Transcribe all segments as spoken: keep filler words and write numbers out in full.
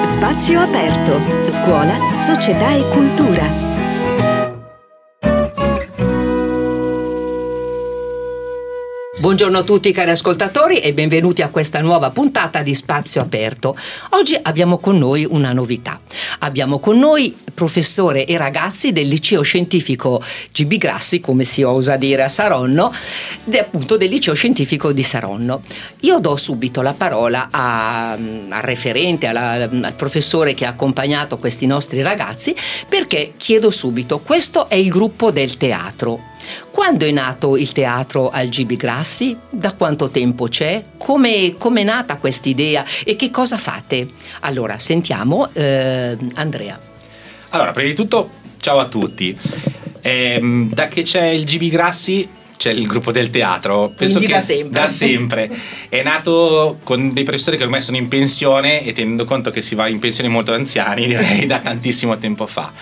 Spazio aperto. Scuola, società e cultura. Buongiorno a tutti cari ascoltatori e benvenuti a questa nuova puntata di Spazio Aperto. Oggi abbiamo con noi una novità. Abbiamo con noi professore e ragazzi del liceo scientifico G B Grassi, come si osa dire a Saronno, de, appunto del liceo scientifico di Saronno. Io do subito la parola a, al referente, alla, al professore che ha accompagnato questi nostri ragazzi, perché chiedo subito, questo è il gruppo del teatro. Quando è nato il teatro al G B Grassi? Da quanto tempo c'è? Come è nata questa idea e che cosa fate? Allora, sentiamo eh, Andrea. Allora, prima di tutto, ciao a tutti. Eh, da che c'è il G B Grassi c'è il gruppo del teatro. Penso Quindi che da sempre. Da sempre. È nato con dei professori che ormai sono in pensione e tenendo conto che si va in pensione molto anziani, direi da tantissimo tempo fa.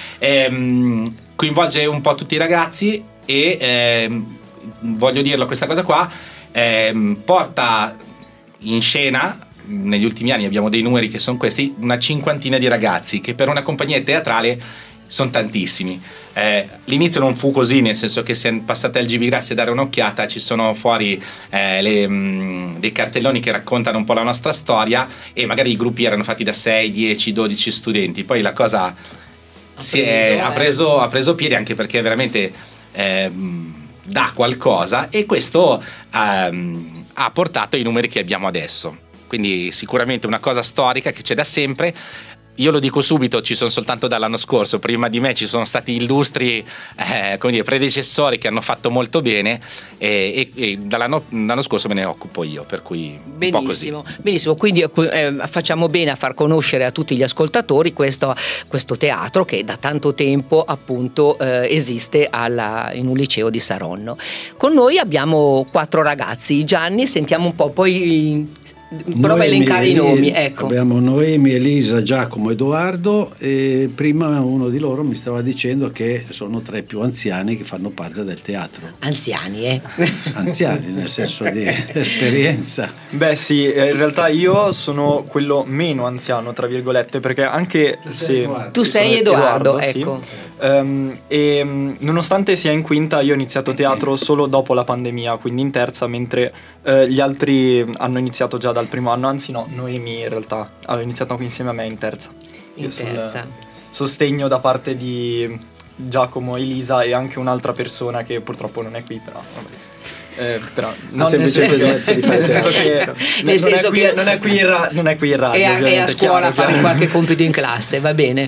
Eh, coinvolge un po' tutti i ragazzi e eh, voglio dirlo questa cosa qua, eh, porta in scena, negli ultimi anni abbiamo dei numeri che sono questi, una cinquantina di ragazzi che per una compagnia teatrale sono tantissimi. Eh, l'inizio non fu così, nel senso che siamo passati al G B Grassi a dare un'occhiata, ci sono fuori eh, le, mh, dei cartelloni che raccontano un po' la nostra storia e magari i gruppi erano fatti da sei, dieci, dodici studenti. Poi la cosa si è, ha, preso, ha preso piede, anche perché veramente Eh, dà qualcosa, e questo ehm, ha portato ai numeri che abbiamo adesso. Quindi sicuramente una cosa storica che c'è da sempre. Io lo dico subito, ci sono soltanto dall'anno scorso, prima di me ci sono stati illustri eh, come dire, predecessori che hanno fatto molto bene e, e, e dall'anno, dall'anno scorso me ne occupo io, per cui benissimo, un po' così. Benissimo, quindi eh, facciamo bene a far conoscere a tutti gli ascoltatori questo, questo teatro che da tanto tempo appunto eh, esiste alla, in un liceo di Saronno. Con noi abbiamo quattro ragazzi. Gianni, sentiamo un po', poi prova a elencare i nomi. Ecco. Abbiamo Noemi, Elisa, Giacomo, Edoardo, e prima uno di loro mi stava dicendo che sono tra i più anziani che fanno parte del teatro. Anziani, eh? Anziani nel senso di esperienza. Beh sì, in realtà io sono quello meno anziano, tra virgolette, perché anche se tu sei Edoardo, Edoardo, ecco. Sì. Um, e um, nonostante sia in quinta, io ho iniziato teatro solo dopo la pandemia, quindi in terza, mentre uh, gli altri hanno iniziato già dal primo anno, anzi no, Noemi in realtà aveva iniziato insieme a me in terza. In terza. Sostegno da parte di Giacomo, Elisa e anche un'altra persona che purtroppo non è qui, però vabbè. Eh, però non nel senso, di fare nel senso che, nel senso che non è qui in ra- non è qui in radio, è a, è a scuola a fare qualche compito in classe, va bene.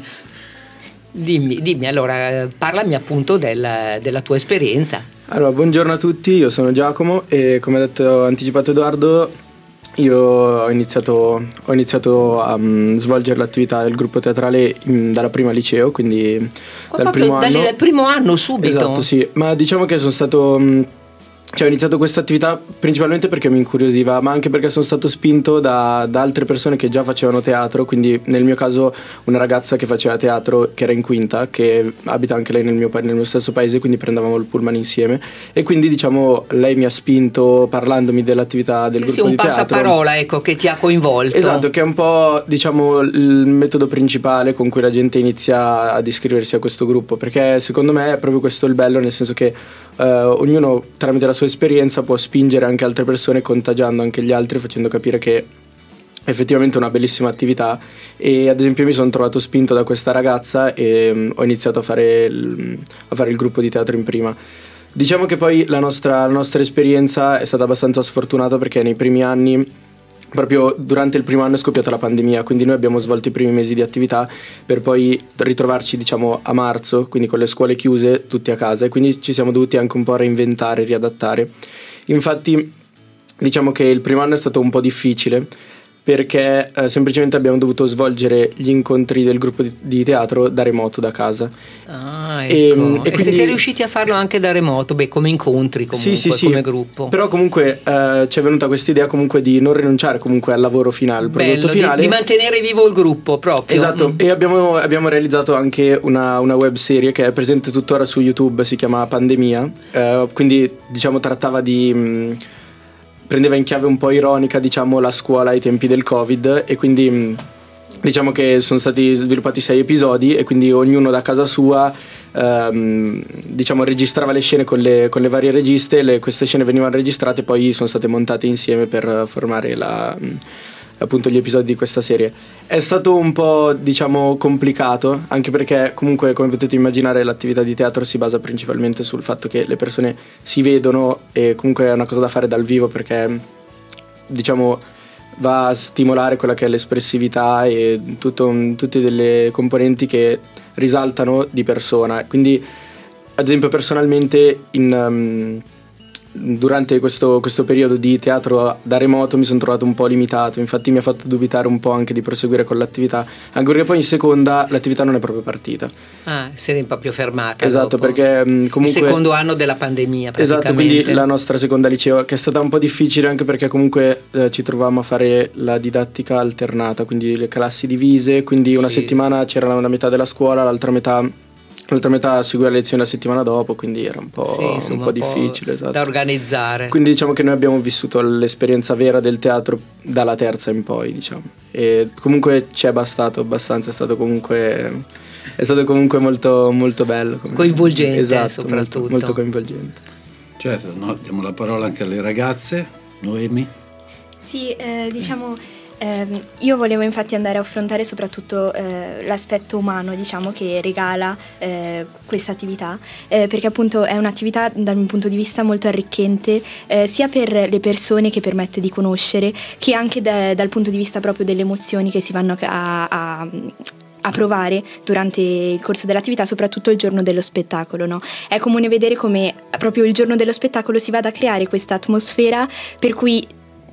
Dimmi, dimmi allora, parlami appunto del, della tua esperienza. Allora, buongiorno a tutti, io sono Giacomo e come ha detto anticipato Edoardo, io ho iniziato, ho iniziato a um, svolgere l'attività del gruppo teatrale in, dalla prima liceo, quindi oh, dal primo anno. Dal primo anno subito? Esatto, sì, ma diciamo che sono stato... Um, Cioè, ho iniziato questa attività principalmente perché mi incuriosiva, ma anche perché sono stato spinto da, da altre persone che già facevano teatro, quindi nel mio caso una ragazza che faceva teatro, che era in quinta, che abita anche lei nel mio, nel mio stesso paese, quindi prendevamo il pullman insieme, e quindi diciamo lei mi ha spinto parlandomi dell'attività del sì, gruppo sì, di teatro. Sì, un passaparola, ecco, che ti ha coinvolto. Esatto, che è un po' diciamo il metodo principale con cui la gente inizia ad iscriversi a questo gruppo, perché secondo me è proprio questo il bello, nel senso che uh, ognuno tramite la sua esperienza può spingere anche altre persone, contagiando anche gli altri, facendo capire che effettivamente è una bellissima attività. E ad esempio mi sono trovato spinto da questa ragazza e um, ho iniziato a fare, il, a fare il gruppo di teatro in prima. Diciamo che poi la nostra, la nostra esperienza è stata abbastanza sfortunata, perché nei primi anni, proprio durante il primo anno, è scoppiata la pandemia, quindi noi abbiamo svolto i primi mesi di attività per poi ritrovarci diciamo a marzo, quindi con le scuole chiuse, tutti a casa, e quindi ci siamo dovuti anche un po' reinventare, riadattare. Infatti diciamo che il primo anno è stato un po' difficile, perché eh, semplicemente abbiamo dovuto svolgere gli incontri del gruppo di, di teatro da remoto, da casa. Ah, ecco. E, e, e quindi siete riusciti a farlo anche da remoto, beh, come incontri comunque, sì, sì, come sì. gruppo. Però comunque eh, ci è venuta questa idea comunque di non rinunciare comunque al lavoro finale, al Bello, prodotto finale. Di, di mantenere vivo il gruppo proprio. Esatto, mm. e abbiamo, abbiamo realizzato anche una, una web serie che è presente tuttora su YouTube, si chiama Pandemia, eh, quindi diciamo trattava di... Mh, prendeva in chiave un po' ironica diciamo la scuola ai tempi del Covid, e quindi diciamo che sono stati sviluppati sei episodi e quindi ognuno da casa sua ehm, diciamo registrava le scene con le, con le varie registe, le, queste scene venivano registrate e poi sono state montate insieme per formare la, appunto gli episodi di questa serie. È stato un po', diciamo, complicato, anche perché comunque, come potete immaginare, l'attività di teatro si basa principalmente sul fatto che le persone si vedono e comunque è una cosa da fare dal vivo, perché diciamo va a stimolare quella che è l'espressività e tutto, tutte delle componenti che risaltano di persona. Quindi, ad esempio, personalmente in, um, durante questo, questo periodo di teatro da remoto mi sono trovato un po' limitato, infatti mi ha fatto dubitare un po' anche di proseguire con l'attività, anche perché poi in seconda l'attività non è proprio partita. Ah, sei un po' più fermata. Esatto, dopo. Perché comunque... Il secondo anno della pandemia praticamente. Esatto, quindi la nostra seconda liceo, che è stata un po' difficile anche perché comunque eh, ci trovavamo a fare la didattica alternata, quindi le classi divise, quindi una sì. settimana c'era una metà della scuola, l'altra metà... L'altra metà seguiva le lezioni la settimana dopo, quindi era un po', sì, insomma, un po' difficile, un po' esatto. da organizzare. Quindi diciamo che noi abbiamo vissuto l'esperienza vera del teatro dalla terza in poi, diciamo. E comunque ci è bastato abbastanza, è stato comunque è stato comunque molto molto bello, coinvolgente, esatto, soprattutto molto, molto coinvolgente. Certo, no, diamo la parola anche alle ragazze. Noemi? Sì, eh, diciamo Eh, io volevo infatti andare a affrontare soprattutto eh, l'aspetto umano, diciamo, che regala eh, questa attività, eh, perché appunto è un'attività dal mio punto di vista molto arricchente, eh, sia per le persone, che permette di conoscere, che anche da, dal punto di vista proprio delle emozioni che si vanno a, a a provare durante il corso dell'attività, soprattutto il giorno dello spettacolo, no? È comune vedere come proprio il giorno dello spettacolo si vada a creare questa atmosfera per cui,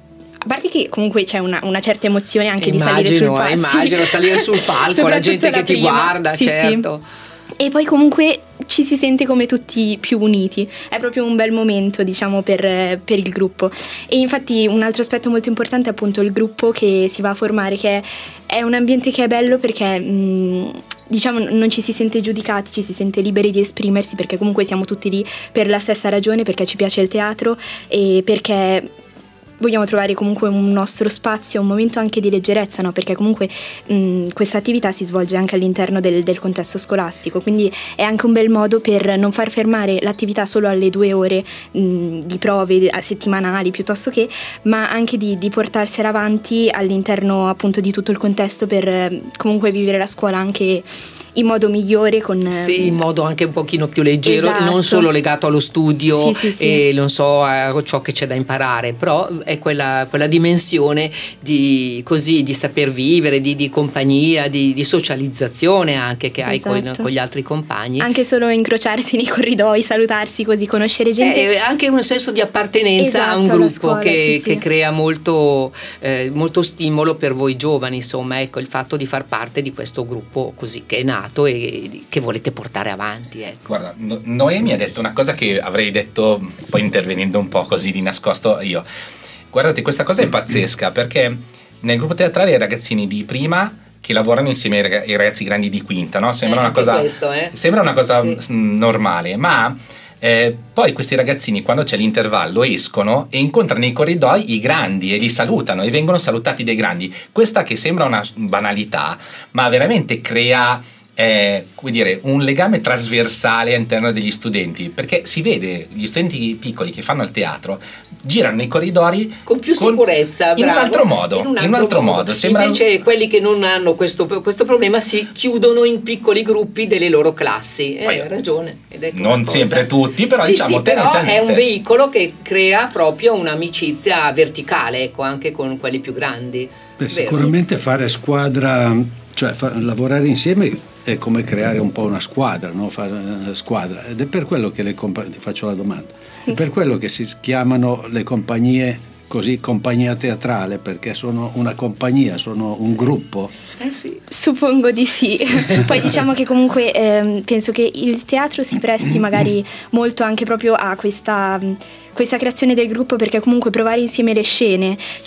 a parte che comunque c'è una, una certa emozione anche immagino, di salire sul palco. Eh, immagino salire sul palco, la gente la che prima. ti guarda, sì, certo. Sì. E poi comunque ci si sente come tutti più uniti, è proprio un bel momento, diciamo, per, per il gruppo. E infatti un altro aspetto molto importante è appunto il gruppo che si va a formare, che è un ambiente che è bello perché mh, diciamo non ci si sente giudicati, ci si sente liberi di esprimersi, perché comunque siamo tutti lì per la stessa ragione, perché ci piace il teatro e perché vogliamo trovare comunque un nostro spazio, un momento anche di leggerezza, no? Perché comunque mh, questa attività si svolge anche all'interno del, del contesto scolastico, quindi è anche un bel modo per non far fermare l'attività solo alle due ore mh, di prove settimanali piuttosto che, ma anche di, di portarsela avanti all'interno appunto di tutto il contesto, per eh, comunque vivere la scuola anche in modo migliore, con sì, in modo anche un pochino più leggero, esatto. non solo legato allo studio, sì, sì, sì. e non so a ciò che c'è da imparare, però è quella, quella dimensione di così di saper vivere, di, di compagnia, di, di socializzazione anche che hai esatto. con, con gli altri compagni, anche solo incrociarsi nei corridoi, salutarsi così, conoscere gente, è anche un senso di appartenenza esatto, a un gruppo scuola, che, sì, che sì. crea molto, eh, molto stimolo per voi giovani, insomma, ecco, il fatto di far parte di questo gruppo così che è nato e che volete portare avanti, ecco. Guarda, no, Noemi ha detto una cosa che avrei detto poi intervenendo un po' così di nascosto io. Guardate, questa cosa è pazzesca, perché nel gruppo teatrale i ragazzini di prima che lavorano insieme ai ragazzi grandi di quinta, no? Sembra eh, una cosa questo, eh? sembra una cosa sì. normale, ma Eh, poi questi ragazzini, quando c'è l'intervallo, escono e incontrano nei corridoi i grandi e li salutano e vengono salutati dai grandi. Questa che sembra una banalità, ma veramente crea eh, come dire, un legame trasversale all'interno degli studenti, perché si vede gli studenti piccoli che fanno il teatro girano nei corridoi con più con, sicurezza, in bravo, un altro modo, in un altro, in un altro modo. modo. Sembra... Invece quelli che non hanno questo, questo problema si chiudono in piccoli gruppi delle loro classi. Eh, hai ragione. Non sempre tutti, però sì, diciamo sì, però è un tendenzialmente veicolo che crea proprio un'amicizia verticale, ecco, anche con quelli più grandi. Beh, sicuramente fare squadra, cioè fa, lavorare insieme è come creare un po' una squadra, no? Fare una squadra, ed è per quello che le compa- ti faccio la domanda, è per quello che si chiamano le compagnie così, compagnia teatrale, perché sono una compagnia, sono un gruppo. Eh sì. Suppongo di sì. Poi diciamo che comunque ehm, penso che il teatro si presti magari molto anche proprio a questa, questa creazione del gruppo, perché comunque provare insieme le scene, cioè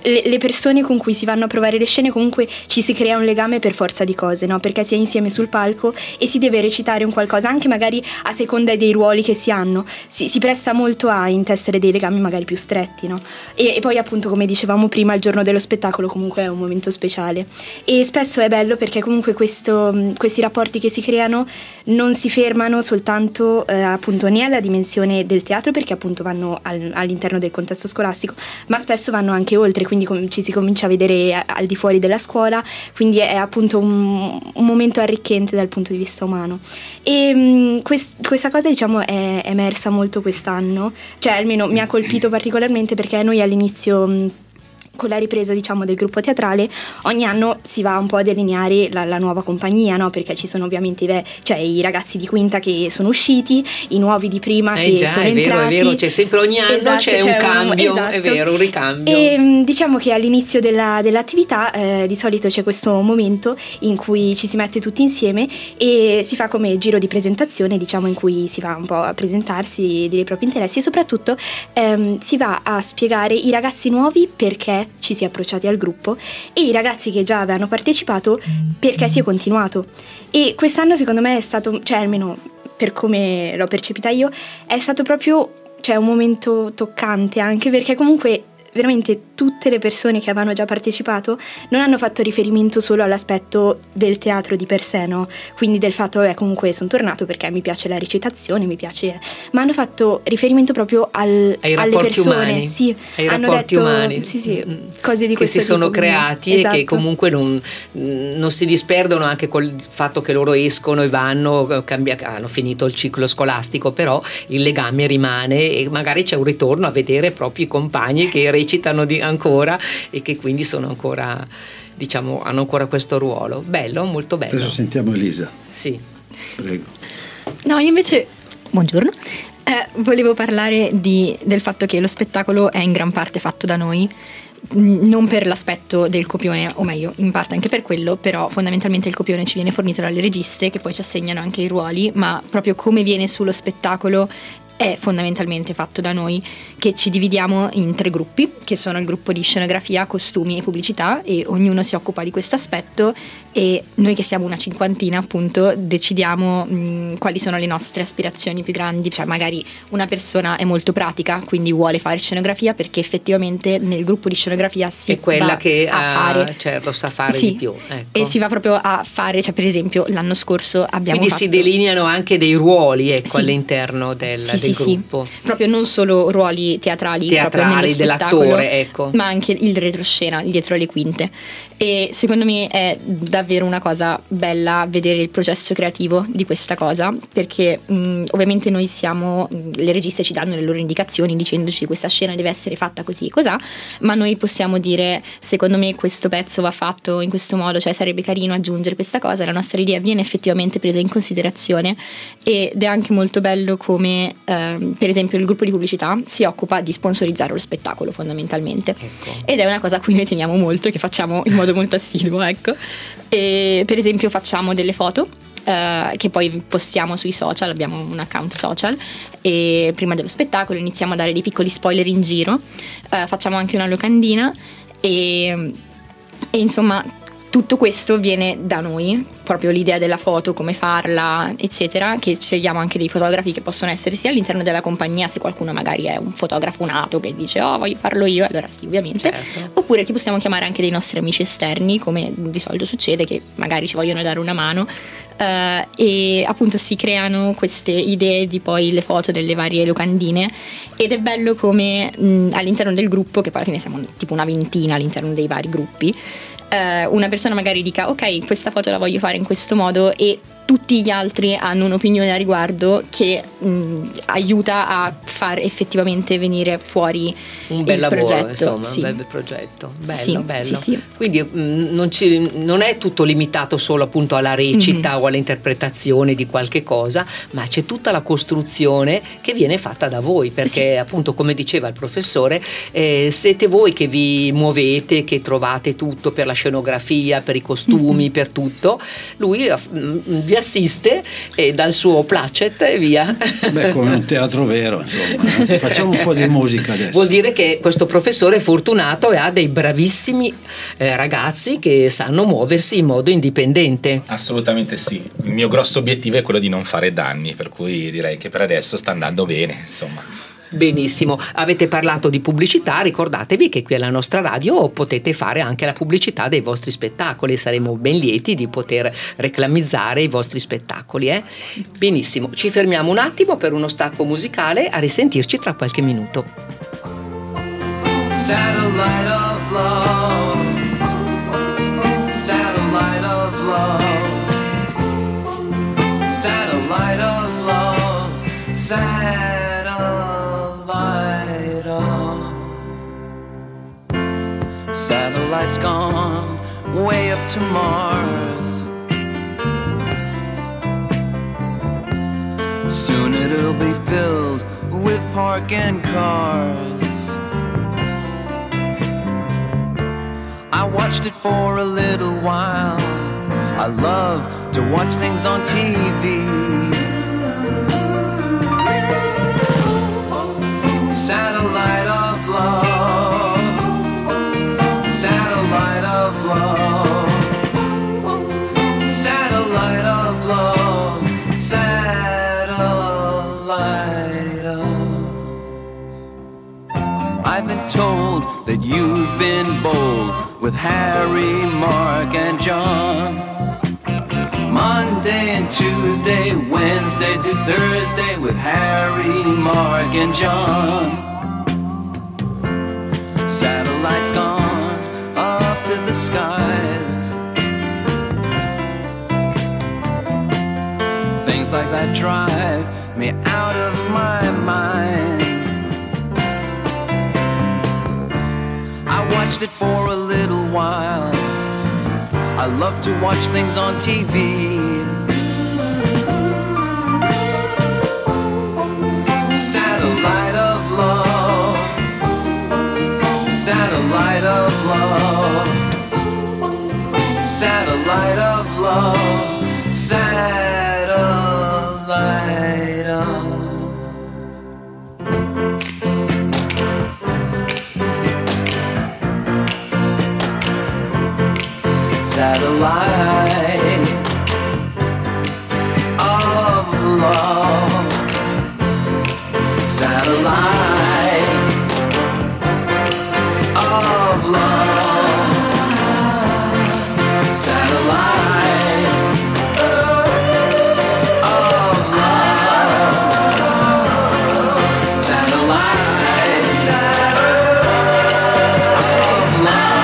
le, le persone con cui si vanno a provare le scene, comunque ci si crea un legame per forza di cose, no? Perché si è insieme sul palco e si deve recitare un qualcosa, anche magari a seconda dei ruoli che si hanno, si, si presta molto a intessere dei legami magari più stretti, no? E, e poi appunto, come dicevamo prima, il giorno dello spettacolo comunque è un momento speciale e spesso è bello perché comunque questo, questi rapporti che si creano non si fermano soltanto eh, appunto né alla dimensione del teatro, perché appunto vanno al, all'interno del contesto scolastico, ma spesso vanno anche oltre, quindi com- ci si comincia a vedere a- al di fuori della scuola, quindi è, è appunto un, un momento arricchente dal punto di vista umano. E mh, quest- questa cosa diciamo è emersa molto quest'anno, cioè almeno mi ha colpito particolarmente perché noi all'inizio mh, con la ripresa diciamo del gruppo teatrale ogni anno si va un po' a delineare la, la nuova compagnia, no? Perché ci sono ovviamente i, cioè, i ragazzi di quinta che sono usciti, i nuovi di prima eh che già, sono è entrati. Vero, è vero, c'è sempre ogni anno esatto, c'è, c'è un cambio, un, esatto. È vero, un ricambio. E diciamo che all'inizio della, dell'attività eh, di solito c'è questo momento in cui ci si mette tutti insieme e si fa come giro di presentazione, diciamo, in cui si va un po' a presentarsi, dire i propri interessi e soprattutto ehm, si va a spiegare i ragazzi nuovi perché ci si è approcciati al gruppo e i ragazzi che già avevano partecipato perché si è continuato. E quest'anno secondo me è stato, cioè almeno per come l'ho percepita io, è stato proprio, cioè, un momento toccante, anche perché comunque veramente tutte le persone che avevano già partecipato non hanno fatto riferimento solo all'aspetto del teatro di per sé, no? Quindi del fatto che eh, comunque sono tornato perché mi piace la recitazione, mi piace, ma hanno fatto riferimento proprio al, ai alle rapporti persone, umani, sì, ai hanno rapporti detto, umani, sì, sì, cose di che questo si sono tipo, creati esatto. E che comunque non, non si disperdono anche col fatto che loro escono e vanno, cambia, hanno finito il ciclo scolastico, però il legame rimane e magari c'è un ritorno a vedere proprio i compagni che recitano di, ancora e che quindi sono ancora, diciamo, hanno ancora questo ruolo. Bello, molto bello. Adesso sentiamo Elisa. Sì. Prego. No, io invece, buongiorno, eh, volevo parlare di, del fatto che lo spettacolo è in gran parte fatto da noi, non per l'aspetto del copione, o meglio, in parte anche per quello, però fondamentalmente il copione ci viene fornito dalle registe che poi ci assegnano anche i ruoli, ma proprio come viene sullo spettacolo è fondamentalmente fatto da noi, che ci dividiamo in tre gruppi, che sono il gruppo di scenografia, costumi e pubblicità, e ognuno si occupa di questo aspetto e noi che siamo una cinquantina appunto decidiamo mh, quali sono le nostre aspirazioni più grandi, cioè magari una persona è molto pratica, quindi vuole fare scenografia perché effettivamente nel gruppo di scenografia si è quella va che a ha, fare, certo, sa fare sì, di più, ecco. E si va proprio a fare, cioè per esempio l'anno scorso abbiamo quindi fatto... si delineano anche dei ruoli, ecco, sì. all'interno del, sì, del sì, gruppo sì. Proprio non solo ruoli teatrali, teatrali dell'attore, ecco, ma anche il retroscena, il dietro le quinte. E secondo me è davvero una cosa bella vedere il processo creativo di questa cosa, perché mh, ovviamente noi siamo, le registe ci danno le loro indicazioni dicendoci questa scena deve essere fatta così e cosà, ma noi possiamo dire secondo me questo pezzo va fatto in questo modo, cioè sarebbe carino aggiungere questa cosa, la nostra idea viene effettivamente presa in considerazione ed è anche molto bello come ehm, per esempio il gruppo di pubblicità si occupa di sponsorizzare lo spettacolo fondamentalmente, ecco. Ed è una cosa a cui noi teniamo molto e che facciamo in modo molto assiduo, ecco. E per esempio facciamo delle foto Uh, che poi postiamo sui social, abbiamo un account social e prima dello spettacolo iniziamo a dare dei piccoli spoiler in giro, uh, facciamo anche una locandina e, e insomma tutto questo viene da noi, proprio l'idea della foto, come farla, eccetera, che scegliamo anche dei fotografi che possono essere sia all'interno della compagnia, se qualcuno magari è un fotografo nato che dice oh voglio farlo io, allora sì ovviamente, certo. Oppure che possiamo chiamare anche dei nostri amici esterni, come di solito succede, che magari ci vogliono dare una mano. Uh, e appunto si creano queste idee di poi le foto delle varie locandine ed è bello come mh, all'interno del gruppo, che poi alla fine siamo tipo una ventina all'interno dei vari gruppi, uh, una persona magari dica ok questa foto la voglio fare in questo modo e tutti gli altri hanno un'opinione a riguardo che mh, aiuta a far effettivamente venire fuori un bel il lavoro, progetto. insomma, sì. un bel progetto, bello, sì, bello. Sì, sì. Quindi mh, non, ci, non è tutto limitato solo appunto alla recita mm-hmm. o all'interpretazione di qualche cosa, ma c'è tutta la costruzione che viene fatta da voi, perché sì. appunto come diceva il professore, eh, siete voi che vi muovete, che trovate tutto per la scenografia, per i costumi, mm-hmm. per tutto. Lui mh, vi vi assiste e dal suo placet e via. Beh, come un teatro vero, insomma. Eh? Facciamo un po' di musica adesso. Vuol dire che questo professore è fortunato e ha dei bravissimi eh, ragazzi che sanno muoversi in modo indipendente. Assolutamente sì. Il mio grosso obiettivo è quello di non fare danni, per cui direi che per adesso sta andando bene, insomma. Benissimo, avete parlato di pubblicità, ricordatevi che qui alla nostra radio potete fare anche la pubblicità dei vostri spettacoli, saremo ben lieti di poter reclamizzare i vostri spettacoli. Eh? Benissimo, ci fermiamo un attimo per uno stacco musicale, a risentirci tra qualche minuto. Satellite of love, satellite of love, satellite of love, satellite. Satellites gone way up to Mars. Soon it'll be filled with parking cars. I watched it for a little while. I love to watch things on T V. Satellite of love, satellite of love, satellite of love, satellite of. I've been told that you've been bold with Harry, Mark, and John. Monday and Tuesday, Wednesday to Thursday with Harry, Mark, and John. Satellites gone up to the skies. Things like that drive me out of my mind. I watched it for a little while. I love to watch things on T V. Satellite of love, satellite of love, satellite of love, satellite of. Satellite of love, satellite of love, satellite of love, satellite of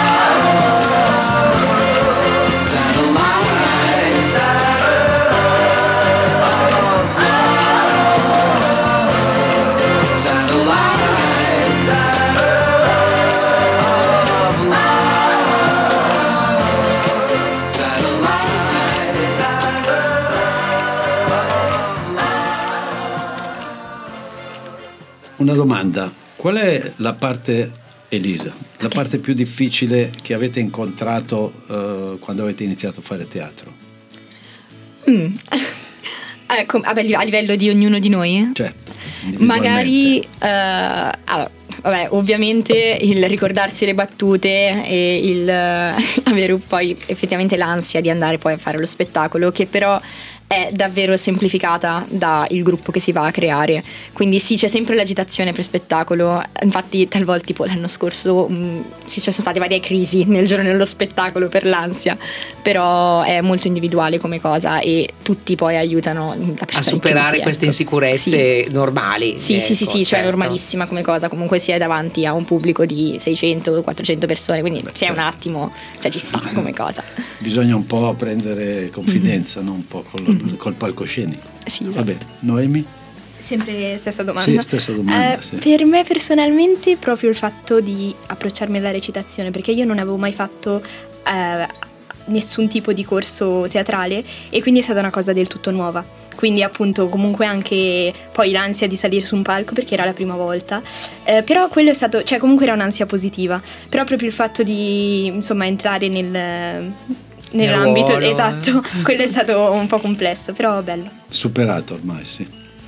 Una domanda, qual è la parte, Elisa, la parte più difficile che avete incontrato uh, quando avete iniziato a fare teatro? Mm. Ecco, a livello di ognuno di noi? Certo. Magari, uh, allora, vabbè, ovviamente il ricordarsi le battute e il uh, avere poi effettivamente l'ansia di andare poi a fare lo spettacolo, che però è davvero semplificata dal gruppo che si va a creare. Quindi sì, c'è sempre l'agitazione per spettacolo. Infatti talvolta tipo l'anno scorso mh, sì, ci sono state varie crisi nel giorno dello spettacolo per l'ansia, però è molto individuale come cosa e tutti poi aiutano a superare crisi, queste ecco. insicurezze sì. normali. Sì, ecco, sì, sì, sì, cioè certo. normalissima come cosa. Comunque si è davanti a un pubblico di seicento quattrocento persone, quindi Beh, si è certo. un attimo, cioè ci sta come cosa. Bisogna un po' prendere confidenza, mm-hmm. no? Un po' con lo col palcoscenico. Sì, esatto. Vabbè, Noemi? Sempre stessa domanda. Sì, stessa domanda eh, sì. Per me personalmente proprio il fatto di approcciarmi alla recitazione, perché io non avevo mai fatto eh, nessun tipo di corso teatrale e quindi è stata una cosa del tutto nuova. Quindi appunto comunque anche poi l'ansia di salire su un palco perché era la prima volta, eh, però quello è stato, cioè comunque era un'ansia positiva, però proprio il fatto di insomma entrare nel nell'ambito ruolo, esatto, eh. quello è stato un po' complesso, però bello. Superato ormai, sì.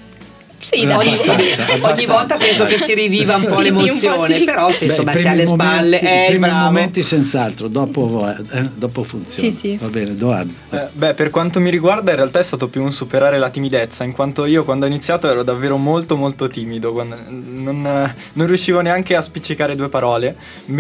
Sì, Eh, dai. Ogni, abbastanza, ogni abbastanza, volta penso dai. che si riviva un po' Sì, sì, un po' l'emozione, sì. però se Beh, insomma i si ha alle primi spalle, momenti- eh, i primi bravo. momenti senz'altro, dopo, eh, dopo funziona. Sì, sì. Va bene, Edoardo. Eh, beh, per quanto mi riguarda in realtà è stato più un superare la timidezza, in quanto io quando ho iniziato ero davvero molto molto timido, quando non, non riuscivo neanche a spiccicare due parole,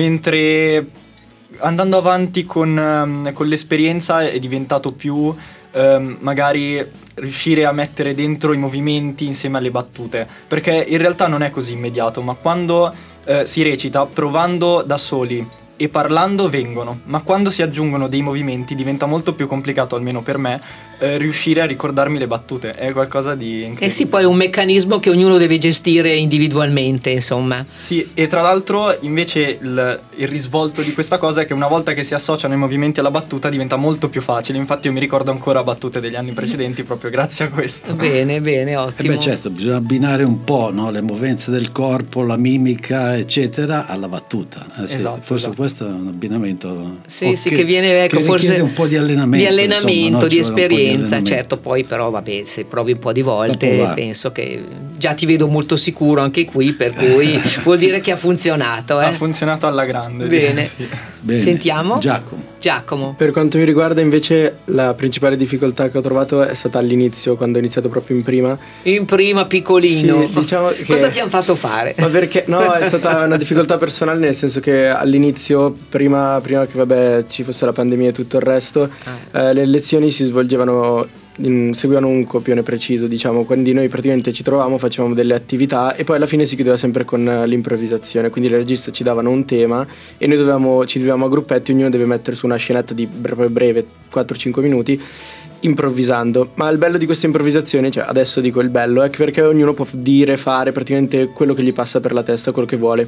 mentre andando avanti con, con l'esperienza è diventato più ehm, magari riuscire a mettere dentro i movimenti insieme alle battute, perché in realtà non è così immediato, ma quando eh, si recita provando da soli e parlando vengono, ma quando si aggiungono dei movimenti diventa molto più complicato, almeno per me, eh, riuscire a ricordarmi le battute. È qualcosa di incredibile. Eh sì, poi è un meccanismo che ognuno deve gestire individualmente, insomma. Sì, e tra l'altro invece il, il risvolto di questa cosa è che una volta che si associano i movimenti alla battuta diventa molto più facile. Infatti io mi ricordo ancora battute degli anni precedenti proprio grazie a questo. Bene, bene, Eh ottimo. beh, certo, bisogna abbinare un po', no? Le movenze del corpo, la mimica, eccetera, alla battuta. Eh sì, Esatto, forse esatto. questo è un abbinamento Sì, o sì, che viene ecco, che forse richiede un po' di allenamento, di, allenamento, insomma, no? di Ci vuole un po' di esperienza, allenamento. certo, poi però vabbè, se provi un po' di volte Dopo va. penso che già ti vedo molto sicuro anche qui, per cui vuol dire che ha funzionato, eh? Ha funzionato alla grande. Bene. Sì. Bene. Sentiamo? Giacomo. Giacomo. Per quanto mi riguarda invece la principale difficoltà che ho trovato è stata all'inizio, quando ho iniziato proprio in prima. In prima piccolino. Sì, diciamo che- Cosa ti hanno fatto fare? Ma perché no, è stata una difficoltà personale, nel senso che all'inizio, prima, prima che vabbè ci fosse la pandemia e tutto il resto, eh, le lezioni si svolgevano in- seguivano un copione preciso, diciamo, quindi noi praticamente ci trovavamo, facevamo delle attività e poi alla fine si chiudeva sempre con eh, l'improvvisazione, quindi le registe ci davano un tema e noi dovevamo, ci dovevamo a gruppetti, ognuno deve mettere su una scenetta di bre- breve quattro cinque minuti improvvisando. Ma il bello di questa improvvisazione, cioè adesso dico il bello, è che perché ognuno può dire, fare praticamente quello che gli passa per la testa, quello che vuole.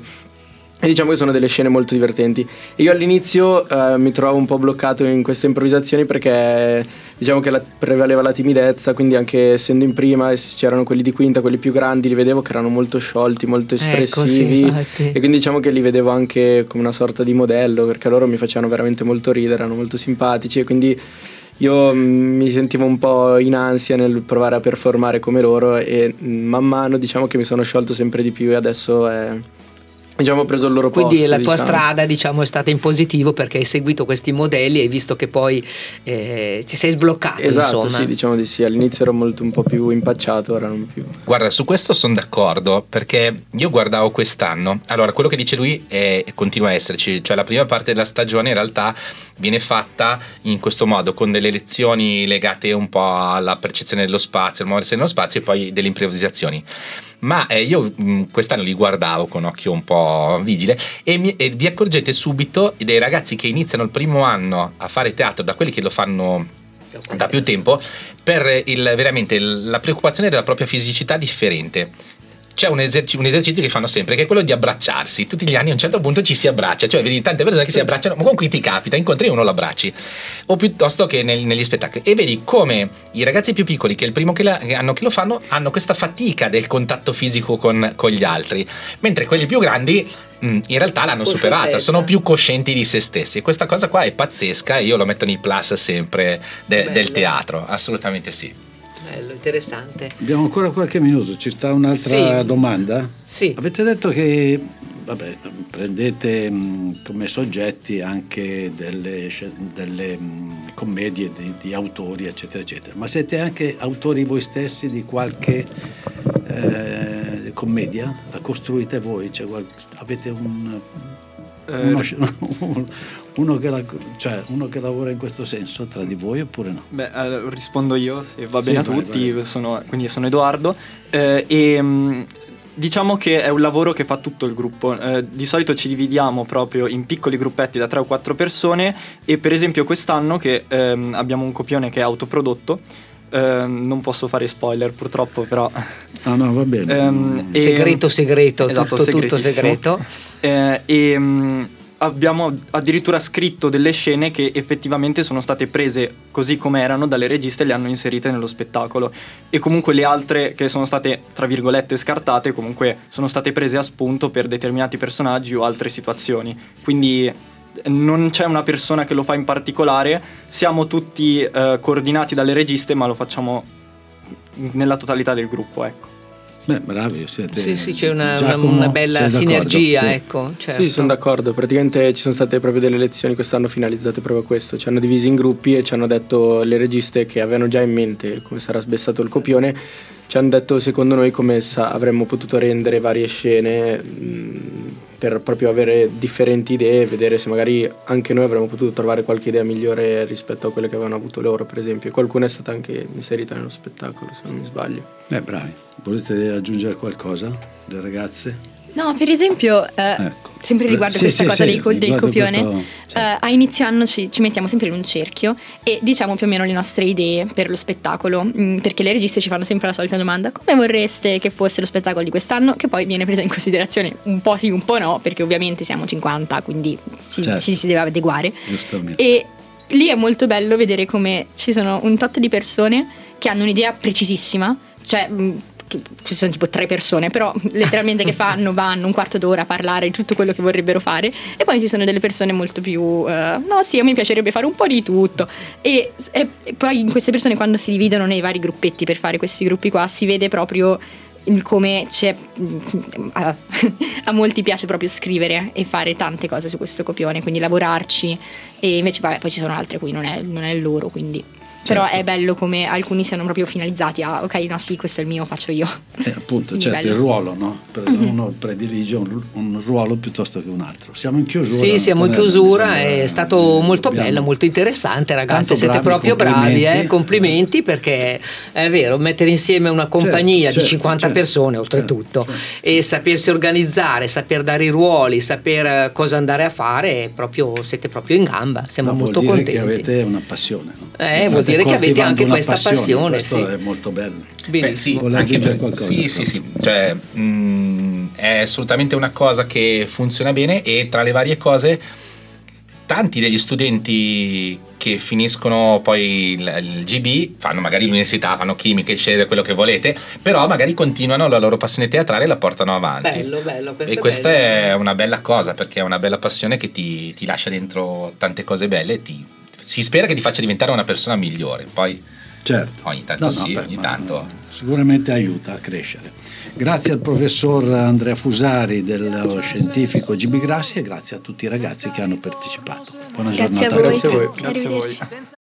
E diciamo che sono delle scene molto divertenti. Io all'inizio eh, mi trovavo un po' bloccato in queste improvvisazioni perché diciamo che la, prevaleva la timidezza, quindi anche essendo in prima e c'erano quelli di quinta, quelli più grandi, li vedevo che erano molto sciolti, molto espressivi, Ecco, sì, e quindi diciamo che li vedevo anche come una sorta di modello, perché loro mi facevano veramente molto ridere, erano molto simpatici e quindi io mm, mi sentivo un po' in ansia nel provare a performare come loro e mm, man mano diciamo che mi sono sciolto sempre di più e adesso è... Diciamo ho preso il loro Quindi posto. la tua diciamo. strada, diciamo, è stata in positivo perché hai seguito questi modelli e hai visto che poi eh, ti sei sbloccato, Esatto, insomma. sì, diciamo di sì. All'inizio ero molto un po' più impacciato, ora non più. Guarda, su questo sono d'accordo perché io guardavo quest'anno. Allora, quello che dice lui è, continua a esserci, cioè la prima parte della stagione in realtà viene fatta in questo modo, con delle lezioni legate un po' alla percezione dello spazio, al muoversi nello spazio e poi delle improvvisazioni. Ma eh, io mh, quest'anno li guardavo con occhio un po' vigile e, mi, e vi accorgete subito dei ragazzi che iniziano il primo anno a fare teatro da quelli che lo fanno da più tempo per il, veramente la preoccupazione della propria fisicità differente. C'è un, eserci- un esercizio che fanno sempre, che è quello di abbracciarsi. Tutti gli anni a un certo punto ci si abbraccia, cioè vedi tante persone che si abbracciano, ma con cui ti capita, incontri uno, lo abbracci, o piuttosto che nel, negli spettacoli. E vedi come i ragazzi più piccoli, che è il primo che, la, che, hanno, che lo fanno, hanno questa fatica del contatto fisico con, con gli altri, mentre quelli più grandi mh, in realtà l'hanno superata, sono più coscienti di se stessi. E questa cosa qua è pazzesca e io lo metto nei plus sempre de- del teatro, assolutamente sì. Bello, interessante. Abbiamo ancora qualche minuto, ci sta un'altra Sì. domanda? Sì. Avete detto che vabbè, prendete mh, come soggetti anche delle, sce- delle mh, commedie di, di autori, eccetera, eccetera. Ma siete anche autori voi stessi di qualche eh, commedia? La costruite voi? Cioè, qual- avete un... Uno, uno, che la, cioè, uno che lavora in questo senso tra di voi oppure no? Beh, eh, rispondo io, se va Sì, bene a vai, tutti, vai. Sono, quindi sono Edoardo eh, e mh, diciamo che è un lavoro che fa tutto il gruppo. Eh, di solito ci dividiamo proprio in piccoli gruppetti da tre o quattro persone e per esempio quest'anno che ehm, abbiamo un copione che è autoprodotto, ehm, non posso fare spoiler purtroppo, però... Ah no, va bene. ehm, e- Segreto, segreto, Esatto, tutto, tutto segretissimo. segreto. Eh, e mh, abbiamo addirittura scritto delle scene che effettivamente sono state prese così come erano dalle registe e le hanno inserite nello spettacolo, e comunque le altre che sono state tra virgolette scartate comunque sono state prese a spunto per determinati personaggi o altre situazioni, quindi non c'è una persona che lo fa in particolare, siamo tutti eh, coordinati dalle registe, ma lo facciamo nella totalità del gruppo, ecco. Beh, bravi, siete. Sì, sì, c'è una, Giacomo, una bella sinergia, sì. Ecco. Certo. Sì, sono d'accordo. Praticamente ci sono state proprio delle lezioni quest'anno finalizzate proprio a questo. Ci hanno divisi in gruppi e ci hanno detto le registe che avevano già in mente come sarà sbestato il copione. Ci hanno detto secondo noi come sa- avremmo potuto rendere varie scene mh, per proprio avere differenti idee, vedere se magari anche noi avremmo potuto trovare qualche idea migliore rispetto a quelle che avevano avuto loro, per esempio. Qualcuna è stata anche inserita nello spettacolo, se non mi sbaglio. Beh, bravi. Volete aggiungere qualcosa, le ragazze? No, per esempio, eh, ecco. sempre riguardo sì, questa sì, cosa sì, dei col- del copione, questo, certo. eh, a inizio anno ci, ci mettiamo sempre in un cerchio e diciamo più o meno le nostre idee per lo spettacolo, mh, perché le registe ci fanno sempre la solita domanda: come vorreste che fosse lo spettacolo di quest'anno? Che poi viene presa in considerazione un po' sì, un po' no, perché ovviamente siamo cinquanta, quindi ci, certo. ci si deve adeguare. Giustamente. E lì è molto bello vedere come ci sono un tot di persone che hanno un'idea precisissima, cioè mh, ci sono tipo tre persone, però letteralmente che fanno, vanno un quarto d'ora a parlare di tutto quello che vorrebbero fare, e poi ci sono delle persone molto più uh, no sì, a me piacerebbe fare un po' di tutto, e, e, e poi in queste persone, quando si dividono nei vari gruppetti per fare questi gruppi qua, si vede proprio come c'è a, a molti piace proprio scrivere e fare tante cose su questo copione, quindi lavorarci, e invece vabbè, poi ci sono altre cui non è, non è il loro, quindi però certo. È bello come alcuni siano proprio finalizzati a ok, no sì, questo è il mio, faccio io. Eh, appunto, certo, bello. Il ruolo, no? Uno predilige un, un ruolo piuttosto che un altro. Siamo in chiusura. Sì, siamo in chiusura, è stato molto bello, molto interessante, ragazzi, siete bravi, proprio bravi, eh? Complimenti, perché è vero, mettere insieme una compagnia certo, di cinquanta certo, persone oltretutto, certo, certo. E sapersi organizzare, saper dare i ruoli, saper cosa andare a fare, proprio, siete proprio in gamba, siamo no, molto vuol dire contenti. Che avete una passione, no? Eh, vuol dire che avete anche questa passione, passione questo sì. È molto bello. Beh, sì, anche per, qualcosa, sì, sì, sì, cioè mh, è assolutamente una cosa che funziona bene, e tra le varie cose tanti degli studenti che finiscono poi il, il G B fanno magari l'università, fanno chimica, scegliere quello che volete, però magari continuano la loro passione teatrale e la portano avanti. Bello, bello, e questa è, è una bella cosa, perché è una bella passione che ti, ti lascia dentro tante cose belle, e ti si spera che ti faccia diventare una persona migliore. Poi certo. ogni tanto no, sì, no, beh, ogni tanto sicuramente aiuta a crescere. Grazie al professor Andrea Fusari, dello scientifico G B Grassi, e grazie a tutti i ragazzi che hanno partecipato. Buona grazie giornata. A voi. Grazie a voi. Grazie a voi.